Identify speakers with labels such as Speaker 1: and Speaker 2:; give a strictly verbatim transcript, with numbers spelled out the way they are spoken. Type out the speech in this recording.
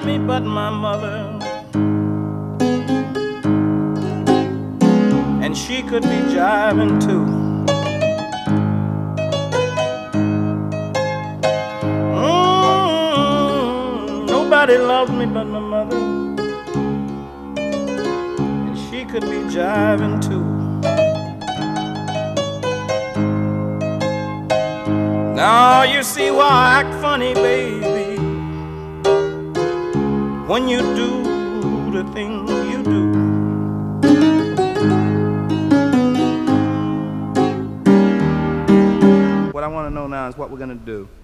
Speaker 1: me but my mother, and she could be jiving too. Mm, nobody loves me but my mother, and she could be jiving too. Now you see why I act funny, baby, when you do the things you do. What I want to know now is what we're going to do.